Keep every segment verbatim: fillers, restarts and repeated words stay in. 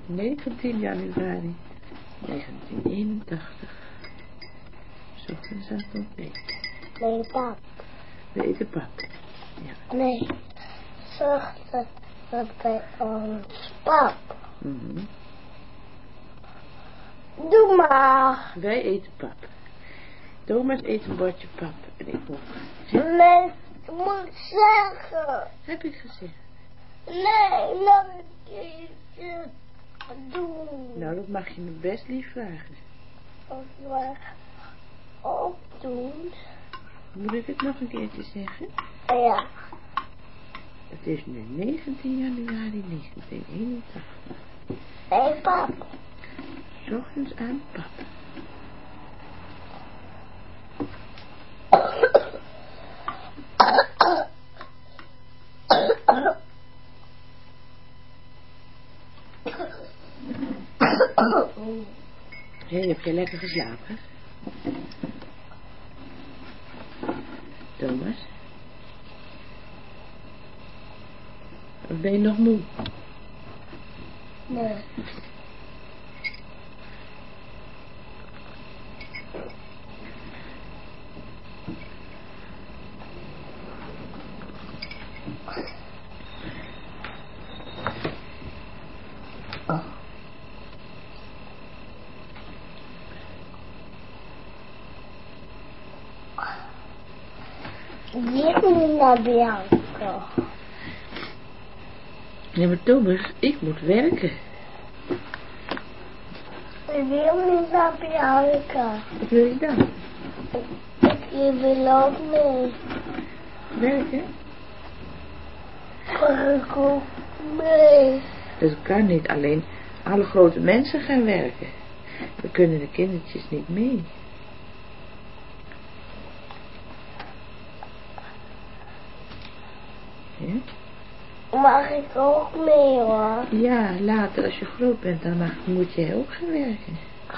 negentien januari negentien eenentachtig. 's Ochtends aan het ontbijt. Nee, pap. We eten pap. Ja. Nee. Zorg dat we bij ons pap. Mm-hmm. Doe maar. Wij eten pap. Thomas eet een bordje pap. En ik moet... Nee, ik moet zeggen. Heb ik gezegd? Nee, laat ik iets doen. Nou, dat mag je me best lief vragen. Wat maar ook doen. Moet ik het nog een keertje zeggen? Ja. Het is nu negentien januari negentien eenentachtig. Hé, hey, pap. 's Ochtends aan pap. Hé, hey, heb je lekker geslapen? Thomas? Of ben je nog moe? Nee. Ik moet naar Bianca. Ja, maar Thomas, ik moet werken. Ik wil niet naar Bianca. Wat wil je dan? Ik wil ook mee. Werken? Ik ook mee. Dat kan niet, alleen alle grote mensen gaan werken. Dan kunnen de kindertjes niet mee. Ja? Mag ik ook mee hoor? Ja, later als je groot bent, dan mag, moet jij ook gaan werken.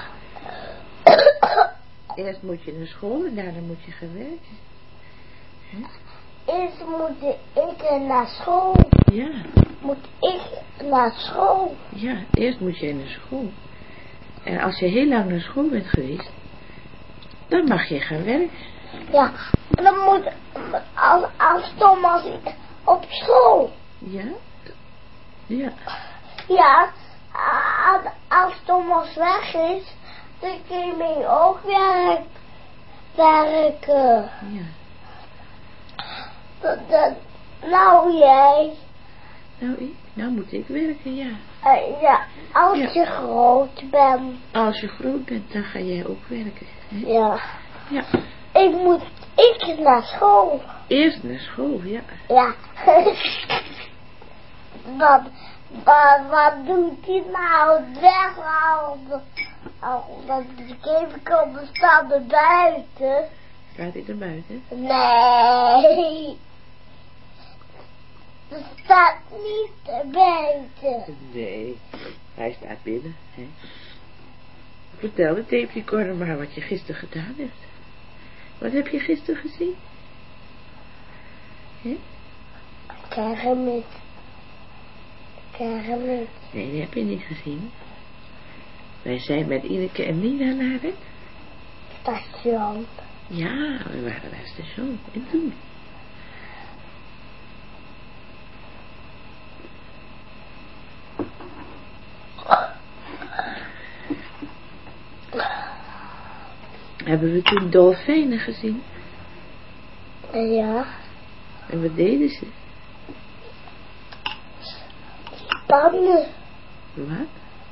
Eerst moet je naar school en daarna moet je gaan werken. Hè? Eerst moet ik naar school. Ja. Moet ik naar school? Ja, eerst moet jij naar school. En als je heel lang naar school bent geweest, dan mag je gaan werken. Ja, dan moet als, als Thomas op school. Ja? Ja. Ja, als, als Thomas weg is, dan kun je mee ook werk, werken. Ja. Dat, dat, nou jij. Nou ik? Nou moet ik werken, ja. Uh, ja, als Ja. je groot bent. Als je groot bent, dan ga jij ook werken. Hè? Ja. Ja. Ik moet, ik naar school. Eerst naar school, ja. Ja. wat, wat, wat doet hij nou? Weghouden. Oh, dat ik even komen staan er buiten. Gaat hij naar buiten? Nee. Er staat niet er buiten. Nee, hij staat binnen. Hè? Vertel de tape recorder maar wat je gisteren gedaan hebt. Wat heb je gisteren gezien? Hè? Kermit. Kermit. Nee, die heb je niet gezien. Wij zijn met Ineke en Nina naar het Station. Ja, we waren naar het station. En toen? Hebben we toen dolfijnen gezien? Ja. En wat deden ze? Spannen. Wat?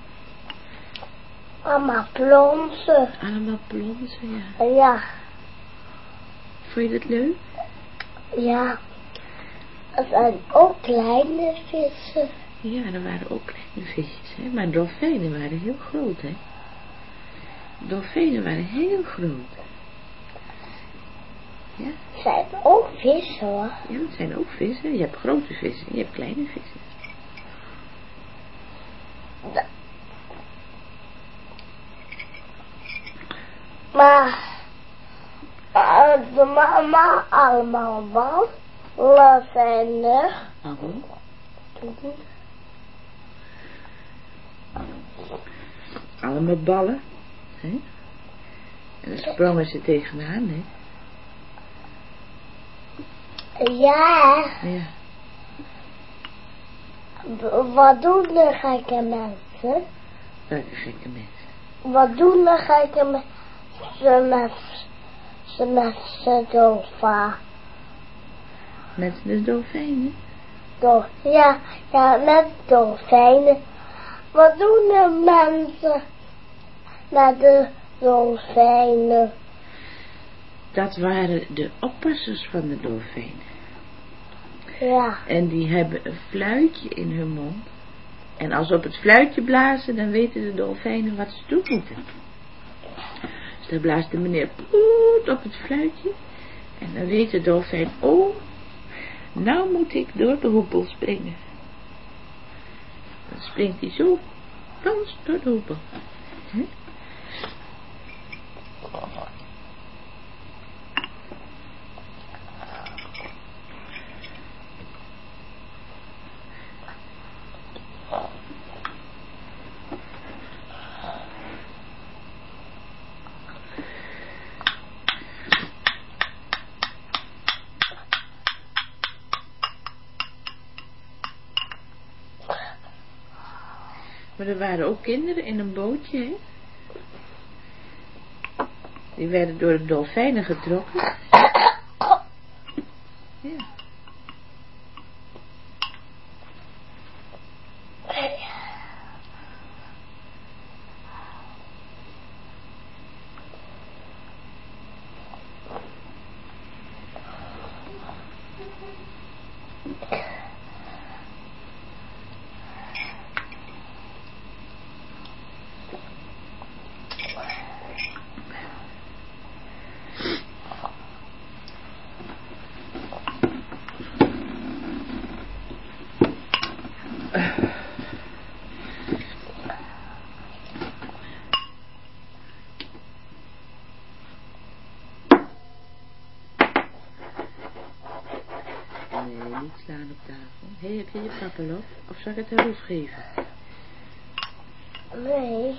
Allemaal plonsen. Allemaal plonsen, ja. Ja. Vond je dat leuk? Ja. Er zijn ook kleine vissen. Ja, er waren ook kleine visjes, hè. Maar dolfijnen waren heel groot, hè. Dolfijnen waren heel groot. Ja. Er zijn ook vissen, hoor. Ja, dat zijn ook vissen. Je hebt grote vissen, je hebt kleine vissen. Da- Maar... Uh, de mama allemaal ballen zijn er. Oh. Mhm. allemaal ballen. Hè? En dan sprongen ze tegenaan, hè. Ja. Ja. Wat doen de gekke mensen? Welke gekke mensen? Wat doen de gekke mensen met ze met z'n dolfijn? Met de dolfijnen? Dol, ja, ja, met dolfijnen. Wat doen de mensen met de dolfijnen? Dat waren de oppassers van de dolfijnen. Ja. En die hebben een fluitje in hun mond. En als ze op het fluitje blazen, dan weten de dolfijnen wat ze doen moeten. Dus dan blaast de meneer poet op het fluitje. En dan weet de dolfijn, oh, nou moet ik door de hoepel springen. Dan springt hij zo, dans door de hoepel. Hm? Maar er waren ook kinderen in een bootje, hè? Die werden door de dolfijnen getrokken. Ja. Nee, niet slaan op tafel. Hé, hey, heb je je papillon? Of zal ik het haar geven? Nee.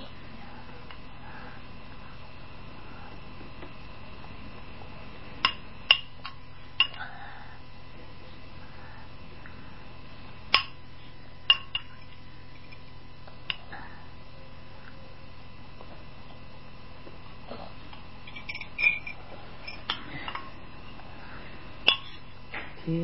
Ja.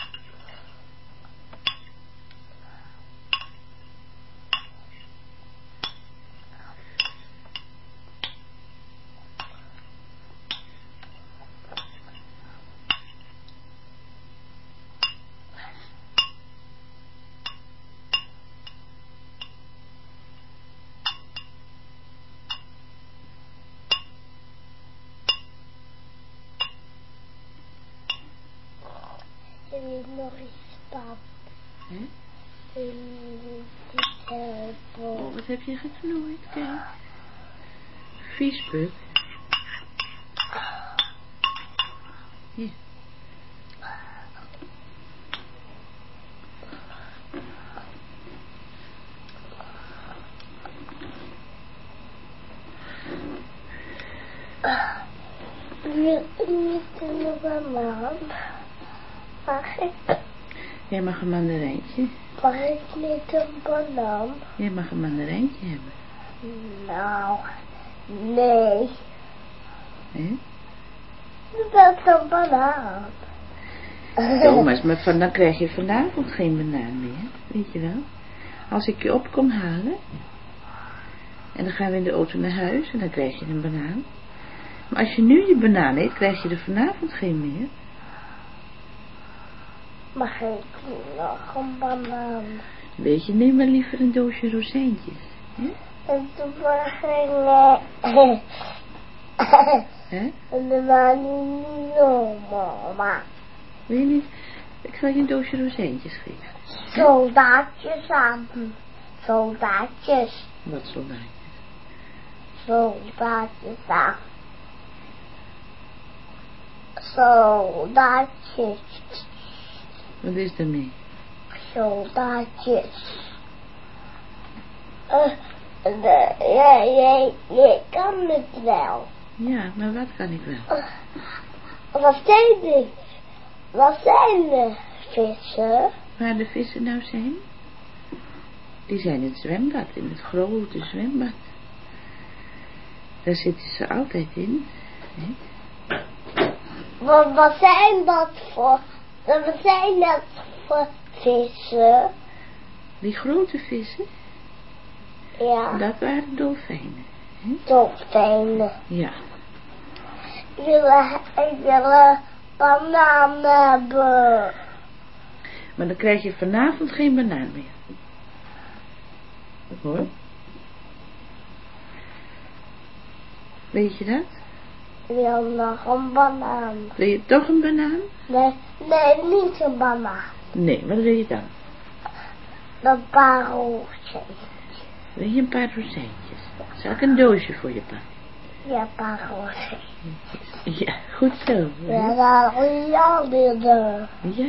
Wil je nog iets pap? Hè? Wil je iets helpen? Oh, wat heb je geknoeid, kijk. Viespuk. Ja. Wil je niet een banaan? Mag ik? Jij mag een mandarijntje. Mag ik niet een banaan? Jij mag een mandarijntje hebben. Nou, nee. Hè? Dat is een banaan. Thomas, maar van, dan krijg je vanavond geen banaan meer. Weet je wel? Als ik je op kom halen. En dan gaan we in de auto naar huis. En dan krijg je een banaan. Maar als je nu je banaan eet, krijg je er vanavond geen meer. Mag ik nog een banaan? Weet je, neem maar liever een doosje rozijntjes. Hè? En toen mag ik nee. Hè? En dan mag ik niet nog, mama. Wil je niet? Ik zal je een doosje rozijntjes geven. Soldaatjes aan. Soldaatjes. Wat soldaatjes? Soldaatjes aan. Soldaatjes. Wat is er mee? Soldaatjes. Uh, De, ja, jij, jij kan het wel. Ja, maar wat kan ik wel? Wat zijn de, wat zijn de vissen? Waar de vissen nou zijn? Die zijn in het zwembad, in het grote zwembad. Daar zitten ze altijd in. Hè? Wat, wat zijn dat voor, wat zijn dat voor vissen? Die grote vissen, Ja, dat waren dolfijnen. Hè? dolfijnen. Ja. Ik wil, ik wil een banaan hebben. Maar dan krijg je vanavond geen banaan meer. Hoor. Weet je dat? Ik wil nog een banaan. Wil je toch een banaan? Nee, nee, niet een banaan. Nee, wat wil je dan? Een paar roosjes. Wil je een paar rozijntjes? Zal ik een doosje voor je pakken? Ja, een paar roosjes. Ja, goed zo. Hè? Ja, daar wil je al weer. Ja.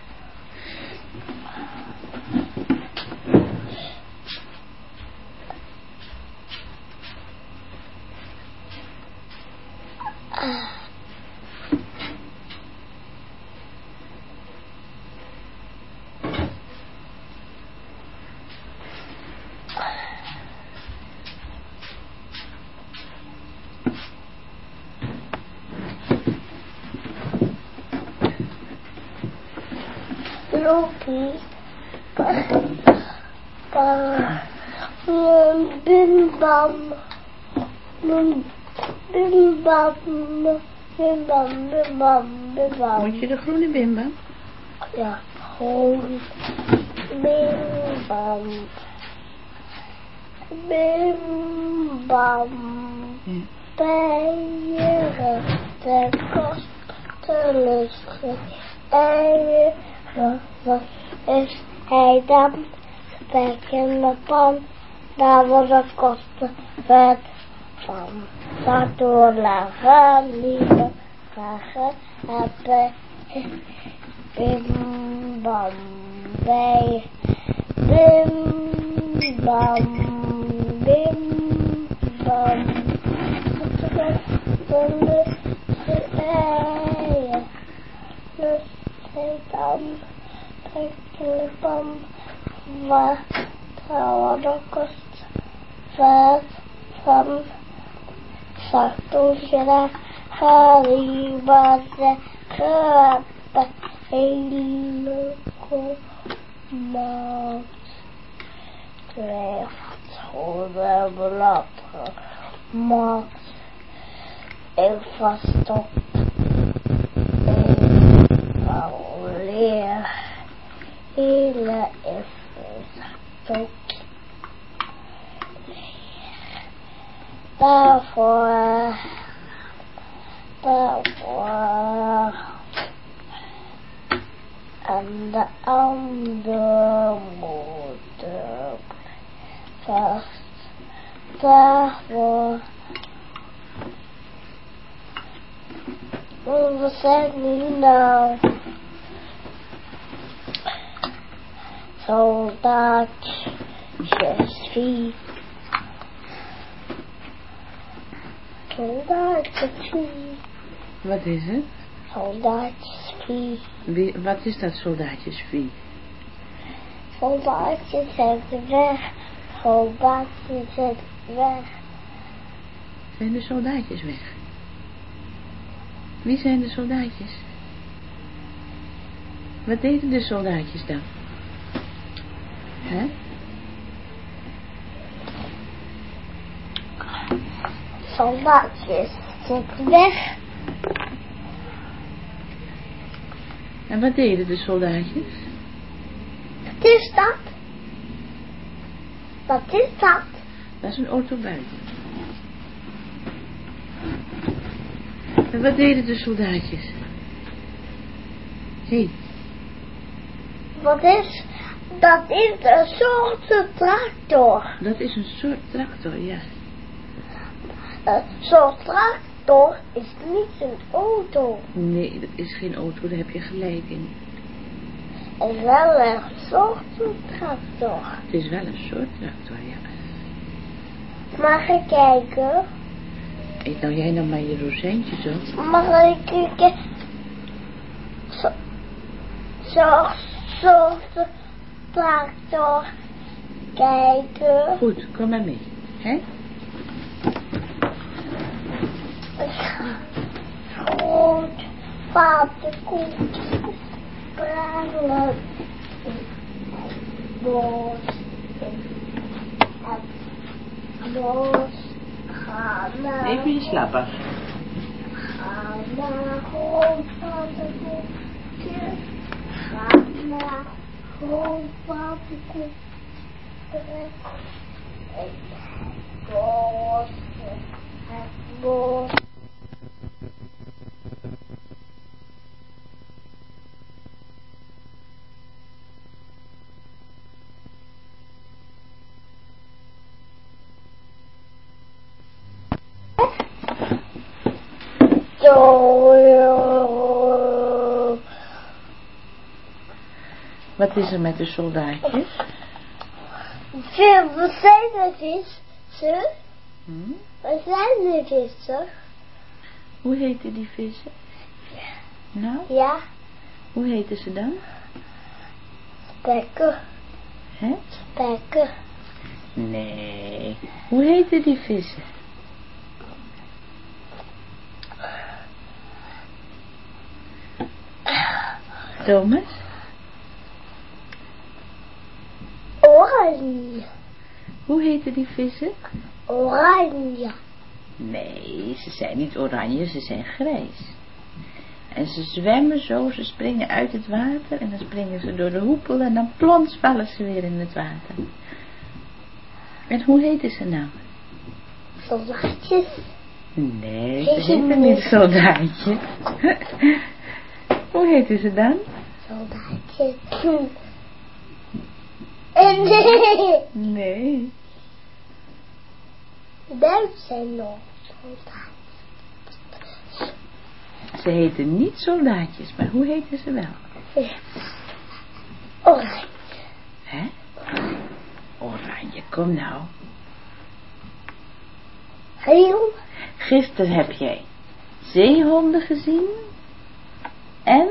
Loopie. Bim bam. Bim bam. Bim bam, bim bam, bim bam. Moet je de groene bimbam? Ja, gewoon. Bim bam. Bim bam. Ja. Bij je rechter kostelijke eieren. Wat is hij dan? Spek in de pan. Daar wordt de kosten vet van. Daardoor lagen lieve vragen hebben. Bim bam bij. Bim bam. Bim bam. Van de eieren. Dus hij dan. Spek in de pan. Waar wordt de kosten vet van. Sartoesje, haribase, grappen, hele komaat. Krijgt goede bladen, maat. Ik vast op. Ik alweer. Hele even stok. Daarvoor, daarvoor, en de andere moeder vast, daarvoor. Wat zijn nu nou? Soldaatjes, wie? Soldaatjesvie. Wat is het? Soldaatjesvie. Wie, wat is dat soldaatjesvie? Soldaatjes zijn weg. Soldaatjes zijn weg. Zijn de soldaatjes weg? Wie zijn de soldaatjes? Wat deden de soldaatjes dan? Hè? Soldaatjes zijn weg. En wat deden de soldaatjes? Wat is dat? Wat is dat? Dat is een auto buiten. En wat deden de soldaatjes? Hé. Hey. Wat is... Dat is een soort tractor. Dat is een soort tractor, ja. Een soort tractor is niet een auto. Nee, dat is geen auto, daar heb je gelijk in. Het is wel een soort tractor. Het is wel een soort tractor, ja. Mag ik kijken? Eet nou jij nou maar je rozijntjes op. Mag ik kijken? Zo, zo, zo, zo, tractor kijken. Goed, kom maar mee. Hè? Goed, paardenkoek, braden, bos, en bos, ga naar... Even je slaap af. Ga naar grondpaardenkoekje, ga naar grondpaardenkoekje, en het bos, het bos. Wat is er met de soldaatjes? Veel, wat zijn de vissen? Hm? Wat zijn de vissen? Hoe heten die vissen? Nou, Ja, hoe heten ze dan? spekken, Hè? spekken. Nee. Hoe heten die vissen? Thomas? Oranje, Hoe heten die vissen? oranje. Nee, ze zijn niet oranje, ze zijn grijs. En ze zwemmen zo, ze springen uit het water en dan springen ze door de hoepel en dan plons vallen ze weer in het water. En hoe heten ze nou? Soldaatjes. Nee, ze heten niet soldaatjes. Hoe heten ze dan? Soldaatjes. En nee, Nee. daar zijn nog soldaatjes. Ze heten niet soldaatjes, maar hoe heten ze wel? Oranje. Hè? Oranje, kom nou. Heel. Gisteren heb jij zeehonden gezien en,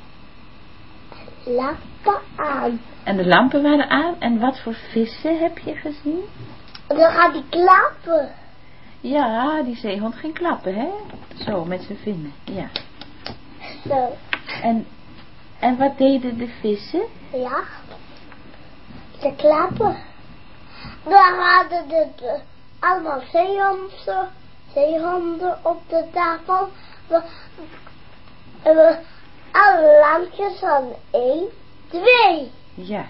Lampen aan. en de lampen waren aan. En wat voor vissen heb je gezien? En dan gaat die klappen. Ja, die zeehond ging klappen, hè? Zo, met zijn vinnen, ja. Zo. En, en wat deden de vissen? Ja. Ze klappen. Dan hadden de, de allemaal zeehonden, zeehonden op de tafel. We, en we, alle lampjes van één, twee. Ja.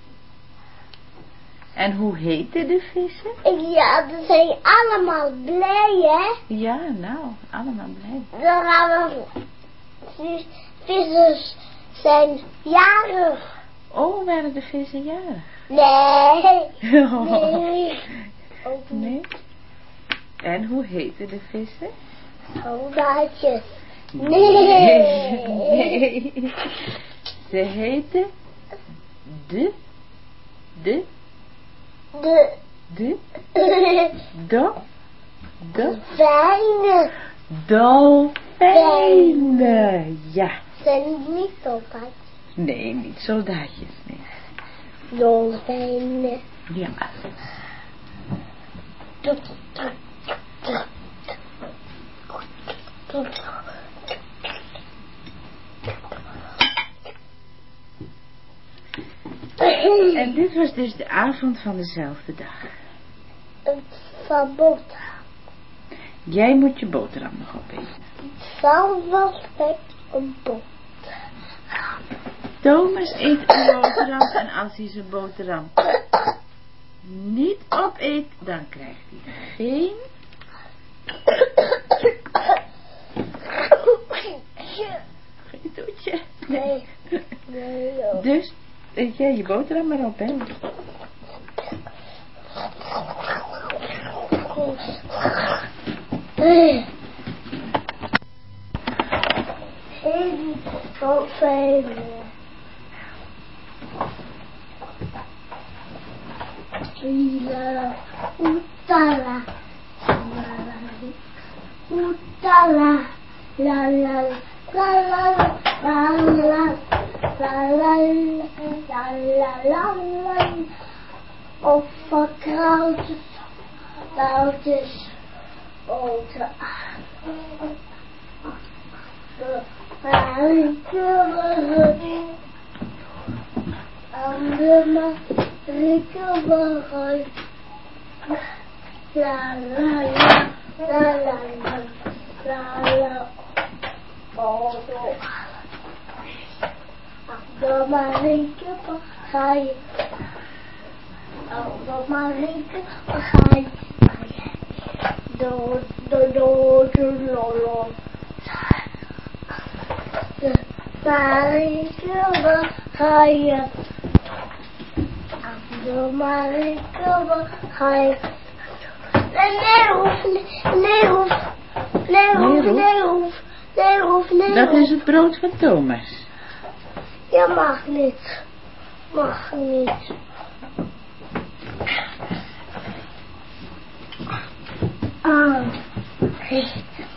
En hoe heten de vissen? Ja, ze zijn allemaal blij, hè? Ja, nou, allemaal blij. Dan gaan we, die vissers zijn jarig. Oh, waren de vissen jarig? Nee, Oh. nee. Ook niet. Nee? En hoe heten de vissen? Soldaatjes. Nee. Nee. Ze heten de, de, De, de, do, do, fijne dolfijnen. Ja. zijn niet soldaatjes. Nee, niet soldaatjes, nee. Dolfijnen. Ja. Tut, tut, tut, tut. En dit was dus de avond van dezelfde dag. Het van boterham. Jij moet je boterham nog opeten. Van was met een boterham. Thomas eet een boterham en als hij zijn boterham niet opeet, dan krijgt hij geen... Geen toetje. Nee. Nee, joh. Dus eet jij je boterham maar op, hè? Nee. Geen dolfijnen. Villa, Oetala. Oetala. La la la la la la la la la la la la. Of vakantjes, oudjes, oude de Marieke aan de Marieke la la la la la la la oude de Marieke Oh, Marieke, ga je do do do do lo de Marieke, we ga je de Marieke, we ga je Neerhoef, Neerhoef, Neerhoef, Neerhoef, Neerhoef, Neerhoef. Dat is het brood van Thomas. Ja, mag niet. Mag niet. Ah, hey.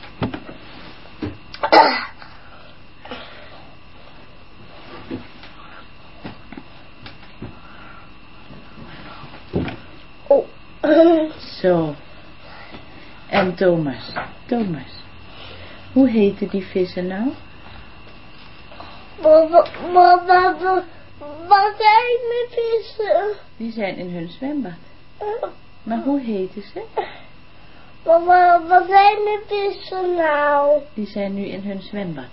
Oh. Zo. En Thomas. Thomas. Hoe heten die vissen nou? Wat, wat, wat, wat, wat zijn de vissen? Die zijn in hun zwembad. Maar hoe heten ze? Wat, wat, wat zijn de vissen nou? Die zijn nu in hun zwembad.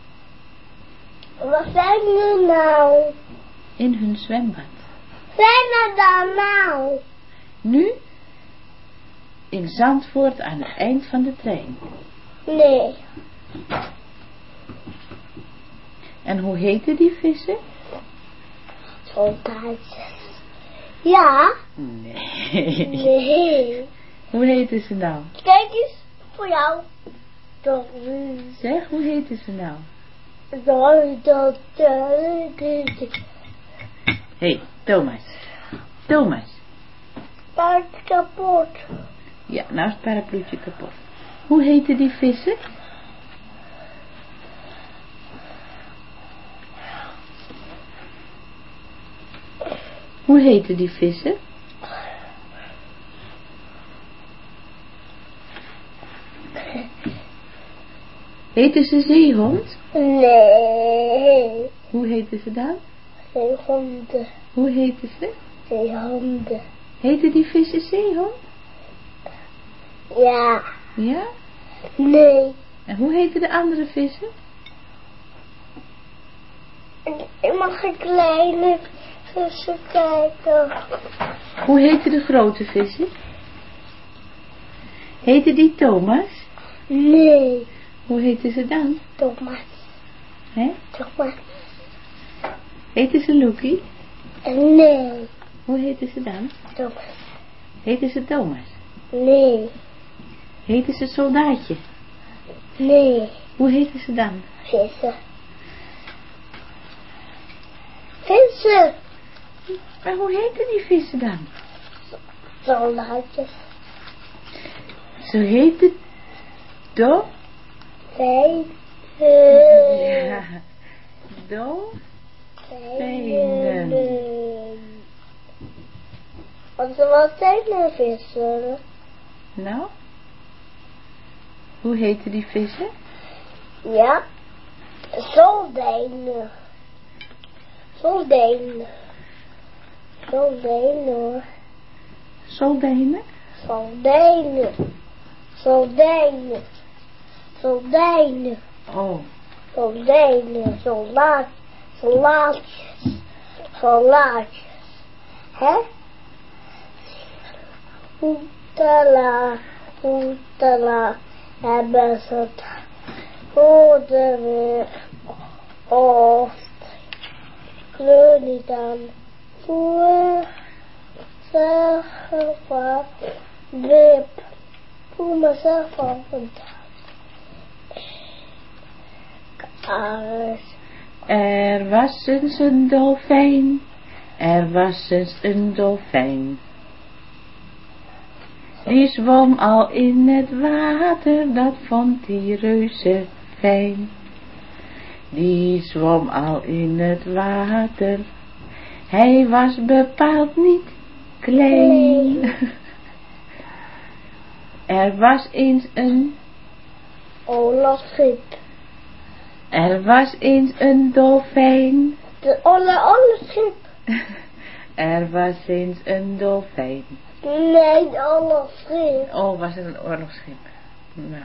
Wat zijn ze nou? In hun zwembad. Zijn er dan nou? Nu? In Zandvoort aan het eind van de trein. Nee. En hoe heten die vissen? Soldaatjes. Ja? Nee. Nee. Hoe heten ze nou? Kijk eens, voor jou. Dat Zeg, hoe heten ze nou? dat, dat, dat, Hé, hey, Thomas. Thomas. dat is kapot. Ja, nou is het parapluutje kapot. Hoe heten die vissen? Hoe heten die vissen? Heten ze zeehond? Nee. Hoe heten ze dan? Zeehonden. Hoe heten ze? Zeehonden. Heten die vissen zeehond? Ja. Ja? Nee. En hoe heten de andere vissen? Ik mag een kleine vissen kijken. Hoe heten de grote vissen? Heten die Thomas? Nee. Hoe heten ze dan? Thomas. Hè? Thomas. Heten ze Loekie? Nee. Hoe heten ze dan? Thomas. Heten ze Thomas? Nee. Heten ze Soldaatje? Nee. Hoe heten ze dan? Vissen. Vissen. Maar hoe heten die vissen dan? Soldaatjes. Ze heten Do... Vijven. Ja. Do... Vijnen. Wat, wat zijn er vissen? Nou? Hoe heten die vissen? Ja. Soldijnen. Soldijnen. Soldijnen hoor. Soldijnen? Soldijnen. Soldijnen. Soldijnen. Oh. Soldijnen. Soldaat. Soldaatjes. Soldaatjes. Hè? Hoetala. Hoetala. Hebben ze het. Hoeden we. Of. Kleur niet aan. Voor. Zeggen van. Wip. Voel mezelf van vandaag. Er was eens een dolfijn. Er was eens een dolfijn. Die zwom al in het water, dat vond die reuze fijn. Die zwom al in het water, hij was bepaald niet klein. Nee. Er was eens een oorlogsschip. Er was eens een dolfijn. De olle oorlogsschip. Er was eens een dolfijn. Nee, de oorlogsschip. Oh, was het een oorlogsschip? Nou.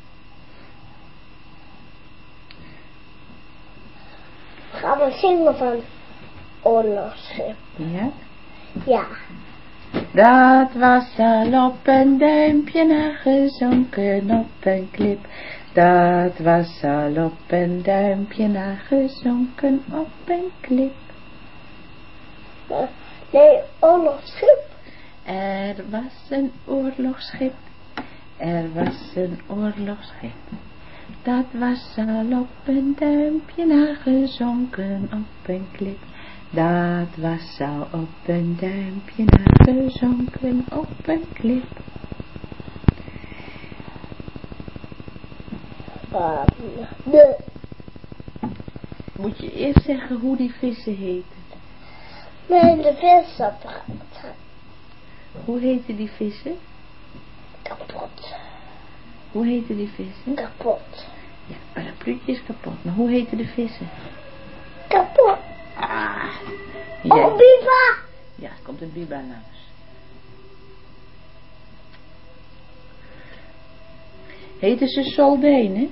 Gaan we zingen van oorlogsschip. Ja? Ja. Dat was al op een duimpje nagezonken op een klip. Dat was al op een duimpje nagezonken op een klip. Nee, oorlogsschip. Er was een oorlogsschip. Er was een oorlogsschip. Dat was al op een duimpje nagezonken op een klip. Dat was al op een duimpje nagezonken op een klip. Uh, de. Moet je eerst zeggen hoe die vissen heten? Nee, de visapparaat. Hoe heten die vissen? Kapot. Hoe heten die vissen? Kapot. Ja, parapluutje is kapot. Maar hoe heten de vissen? Kapot. Ah. Oh, Ja. Biba. Ja, er komt een biba langs. Heten ze soldijnen?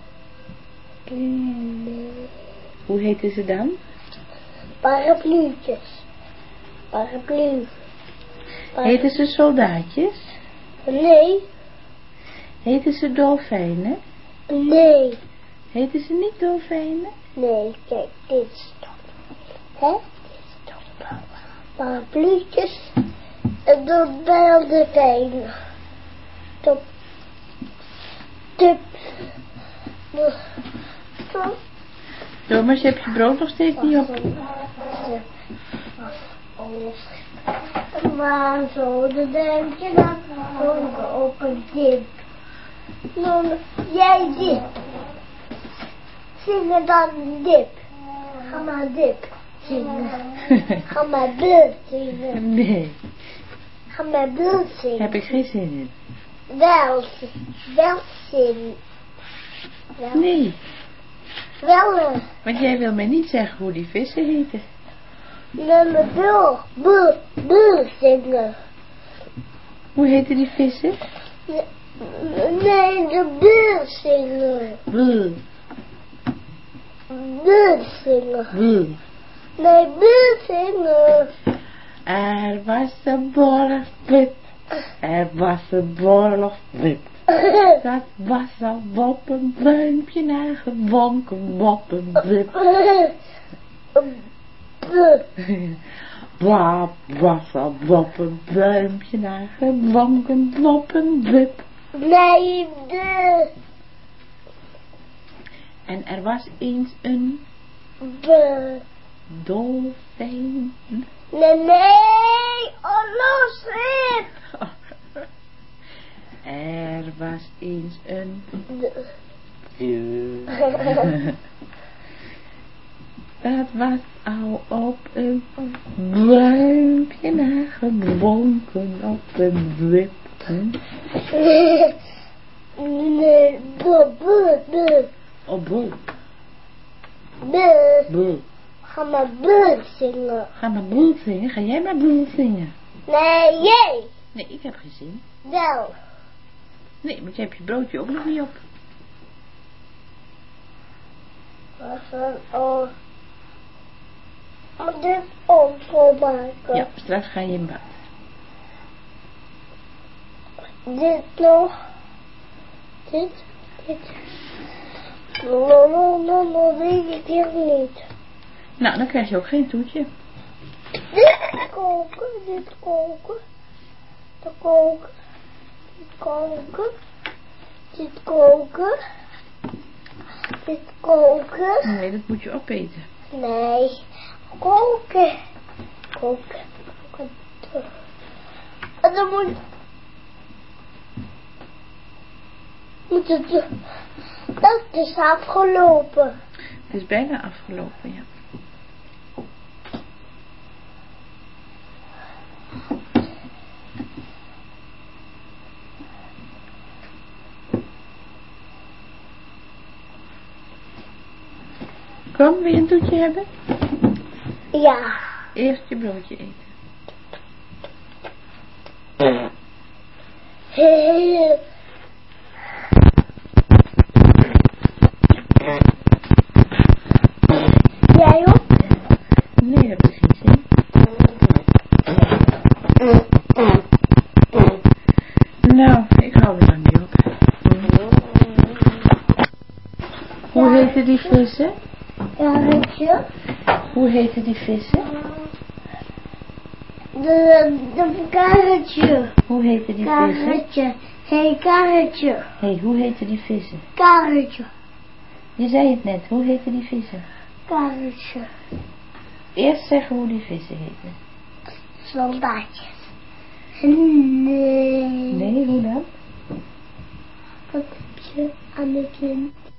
Nee. Hoe heten ze dan? Parapluutjes. Paraplu. Paraplu. Heten ze soldaatjes? Nee. Heten ze dolfijnen? Nee. Heten ze niet dolfijnen? Nee, kijk, dit is top. Hè? Dit is top. Parapluutjes. En dan bij de pijn. Top. Tip. Top. Thomas, heb je brood nog steeds niet op? Maar zo de duimpje dan op een dip. Nou, jij dip. Zingen dan dip. Ga maar dip zingen. Ga maar beurt zingen. Nee, Ga maar beurt zingen. heb ik geen zin in. Wel, wel zin. Wel. Nee, Wel, eh, want jij wil mij niet zeggen hoe die vissen heten. nummer bul, bul, bul zingen. Hoe heten die vissen? Nee, de bul zingen. Bul, Bul zingen. bul. Nee, bul zingen. Er was een borrelsplit. Er was een borrelsplit. Dat was al op een duimpje nagewonken op een blip. Wap was al op een duimpje nagewonken op een blip. Nee, de. En er was eens een De. dolfijn. Nee, nee, oorlogsschip. Er was eens een De. dat was al op een duimpje nagewonken op een blip. Hm? Nee, de, de, de. Oh, bul, De. bul. Ga maar bul zingen. Ga maar bul zingen. Ga jij maar bul zingen. Nee, jij. Nee, ik heb geen zin. Wel. Nee, want jij hebt je broodje ook nog niet op. Wat een oor. Moet dit opmaken. Ja, straks ga je in bad. Dit nog. Dit. Dit. No, no, no, no, weet ik hier niet. Nou, dan krijg je ook geen toetje. Dit koken, dit koken. Dit koken. Dit koken. Dit koken. Dit koken. Nee, dat moet je opeten. Nee. Koken. Koken. Koken. En dan moet Moet het, dat is afgelopen. Het is bijna afgelopen, ja. Kom, wil je een toetje hebben? Ja. Eerst je broodje eten. Heel. Jij ook? Nee, dat is geen zin. Nou, ik hou er dan niet op. Hoe heten die vissen? Karretje. Hoe heten die vissen? De, de karretje. Hoe heten die vissen? Karretje. Hé, karretje. Hé, hey, hoe heten die vissen? Karretje. Je zei het net, hoe heten die vissen? Karretje. Eerst zeggen hoe die vissen heten. Soldaatjes. Nee. Nee, hoe dan? Wat heb je aan het kind?